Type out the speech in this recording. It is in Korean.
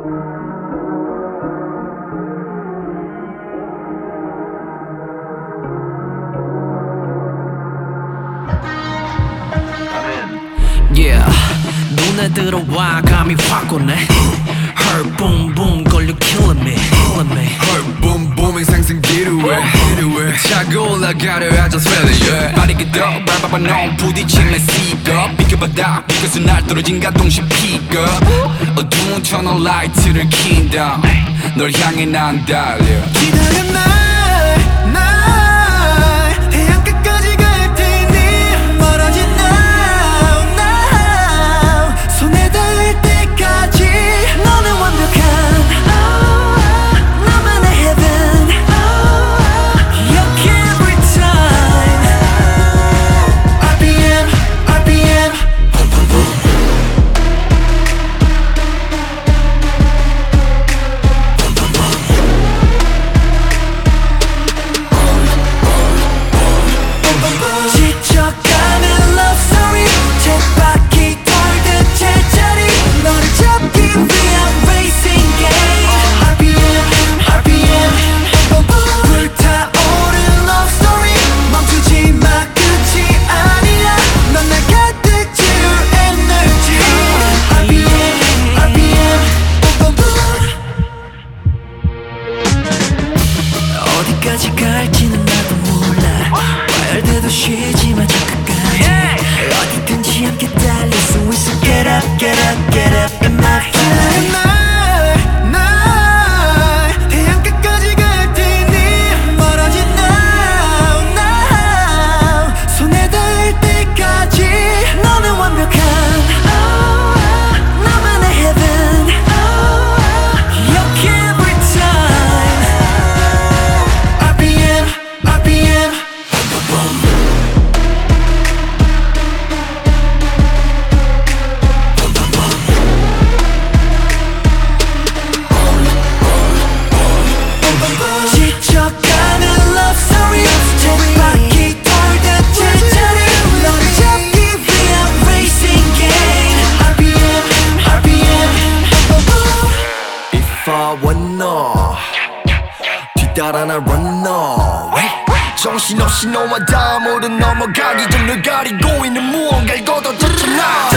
Yeah, 눈에 들어와 감이 확 오네. Her boom boom girl you killing me, killing me. Her boom booming 생생 기루에 차고 올라가려 I just feel it yeah. 빠르게 더 밟아봐 넌 부딪히면 C가 비켜봐다 비켜서 날 떨어진가 동시에 피가 어두운 터널 라이트를 킨다 널 향해 난 달려 기다려 날 해안가까지 갈 테니 멀어진 now now 손에 닿을 때까지 너는 완벽한 나만의 heaven 기억해 every time RPM RPM 지쳐가는 love story 쳇바퀴 돌듯 제자리 너를 잡기 위한 racing game RPM RPM 불타오른 love story 멈추지 마 끝이 아니야 넌 날 가득 채울 energy RPM RPM 어디까지 갈지는 나도 몰라 봐야 돼도 쉬지마 저 끝까지 어디든지 함께 달릴 수 있어 Get up get up get up in my flight 날 해안가까지 갈 테니 멀어진 now now 손에 닿을 때까지 너는 완벽한 나만의 heaven 기억해 every time RPM RPM 지쳐가는 love story 쳇바퀴 돌듯 제자리 너를 잡기 위한 racing game RPM RPM If I were 너 뒤따라 날 run away 정신없이 너와 다음으로 넘어가기 전 널 가리고 있는 무언가를 걷어줬잖아